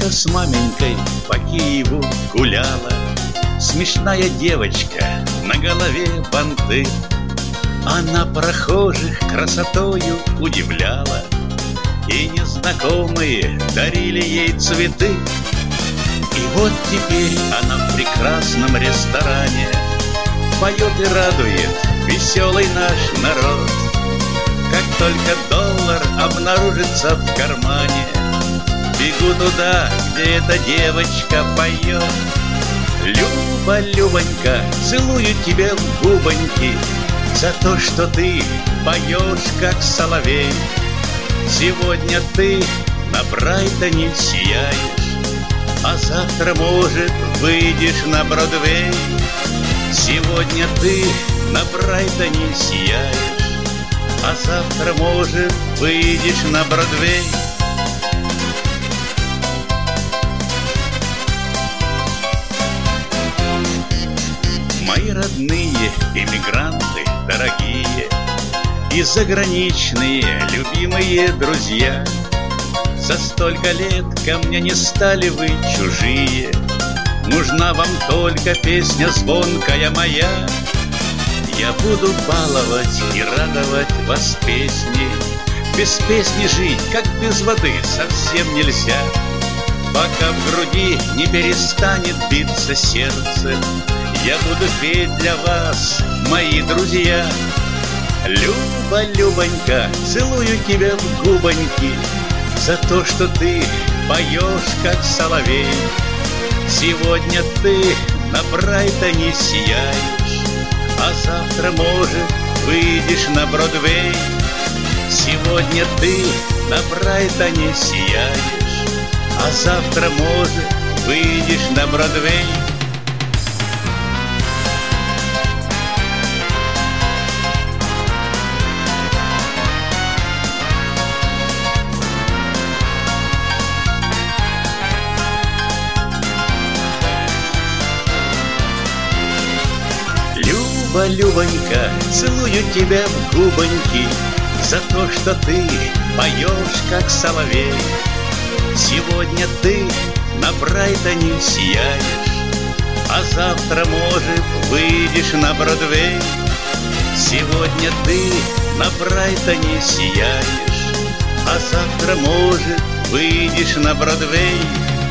Как-то с маменькой по Киеву гуляла смешная девочка, на голове банты. Она прохожих красотою удивляла, и незнакомые дарили ей цветы. И вот теперь она в прекрасном ресторане поет и радует веселый наш народ. Как только доллар обнаружится в кармане, бегу туда, где эта девочка поет. Люба, Любонька, целую тебя в губоньки за то, что ты поешь, как соловей. Сегодня ты на Брайтоне сияешь, а завтра, может, выйдешь на Бродвей. Сегодня ты на Брайтоне сияешь, а завтра, может, выйдешь на Бродвей. Мои родные эмигранты дорогие и заграничные любимые друзья, за столько лет ко мне не стали вы чужие. Нужна вам только песня звонкая моя. Я буду баловать и радовать вас песней. Без песни жить, как без воды, совсем нельзя. Пока в груди не перестанет биться сердце, я буду петь для вас, мои друзья. Люба, Любонька, целую тебя в губоньки за то, что ты поешь, как соловей. Сегодня ты на Брайтоне сияешь, а завтра, может, выйдешь на Бродвей. Сегодня ты на Брайтоне сияешь, а завтра, может, выйдешь на Бродвей. Люба, Любонька, целую тебя в губоньки за то, что ты поешь, как соловей. Сегодня ты на Брайтоне сияешь, а завтра, может, выйдешь на Бродвей. Сегодня ты на Брайтоне сияешь, а завтра, может, выйдешь на Бродвей.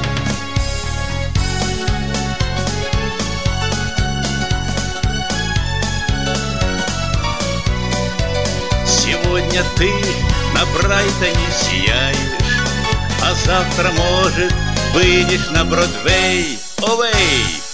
Сегодня ты на Брайтоне сияешь, а завтра, может, выйдешь на Бродвей. Овей!